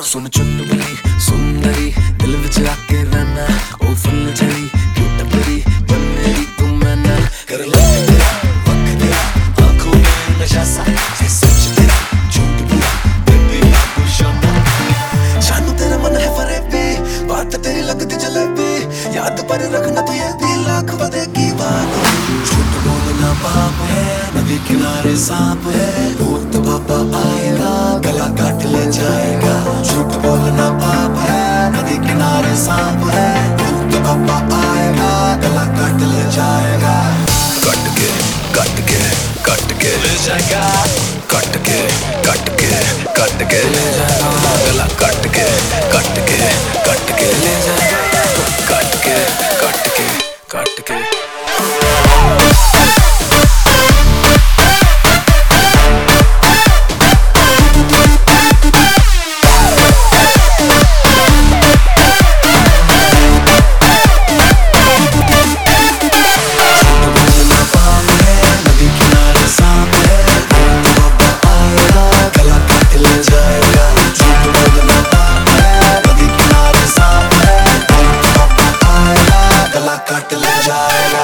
सुन चुटकुली सुंदरी दिल विच आके रहना ओ फुल झड़ी क्यूट तेरी बन मेरी तू मैना कर लग तेरा वक्त तेरा आंखों में नशा सा ये सच तेरा झूठ पूरा बेबी बाबू शामा जानू तेरा मन है फरेबी बात तेरी लगती जलेबी याद पर रखना तू ये भी लाख बदेगी बात झूठ बोलना पाप है नदी किनारे सांप है भूत बाबा आएगा गला काट ले जाएगा झूठ बोलना पाप है नदी किनारे सांप है भूत बाबा आएगा गला काट ले जाएगा कट के कट के कट के ले जाएगा कट के कट के कट के ले जाएगा गला कट के कट के कट के ले जाएगा कट के कट के कट के काट ले जाएगा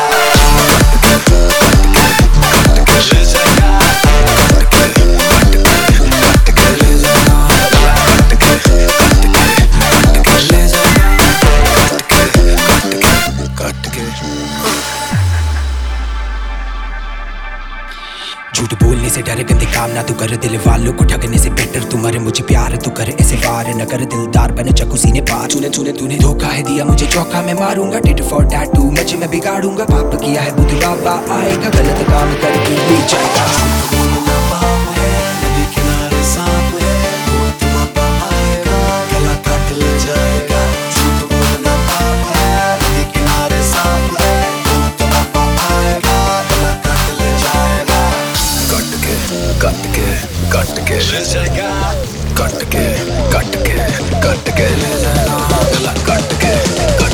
झूठ बोलने से डरे गंदे काम ना तू कर दिल वालों को ठगने से बेटर तुम्हारे मुझे प्यार तू कर ऐसे वार न कर दिलदार बने चकू सीने पार चुने चुने तूने धोखा है दिया मुझे चौका मैं मारूंगा टिट फॉर टैटू मुझे मैं बिगाड़ूंगा पाप किया है बुद्ध बाबा आएगा गलत काम करके ले जाएगा कट के कट के ले जाएगा कट के कट के कट के ले जाएगा गला कट के